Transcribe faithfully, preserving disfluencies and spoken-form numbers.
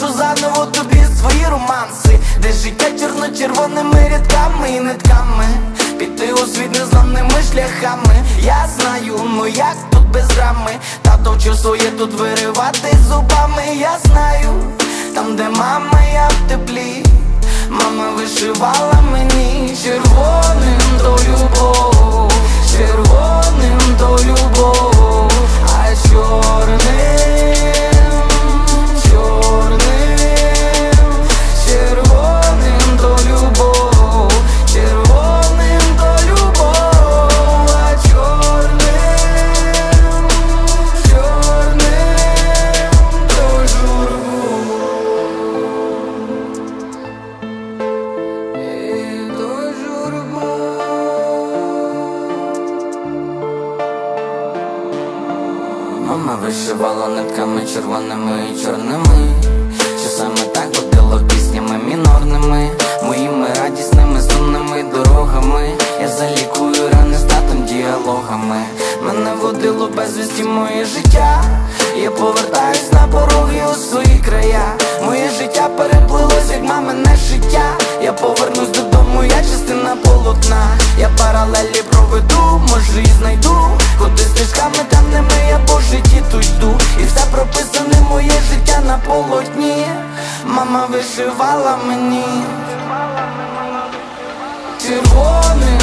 пишу заново тобі свої романси, де життя чорно-червоними рядками і нитками, піти у світ незламними шляхами. Я знаю, ну як тут без рами, тато вчив своє тут виривати зубами. Я знаю, там де мама, я в теплі, мама вишивала мені червоним то любов, червоним то любов, а чорним, чорним, червоним то любов, червоним то любов, а чорним, чорним то журбу. Мама вишивала нитками червоними і чорними, часами так водила піснями мінорними, моїми радісними сумними дорогами. Я залікую рани з татом діалогами. Мене водило безвісті моє життя, я повертаюсь на пороги у свої края. Моє життя переплилось, як мамине життя. Я повернусь додому, я частина полотна. Я паралелі проведу, може і знайду, ходи стежками темними, я по житті тут йду. І все прописане моє життя на полотні. Мама вишивала мені червоним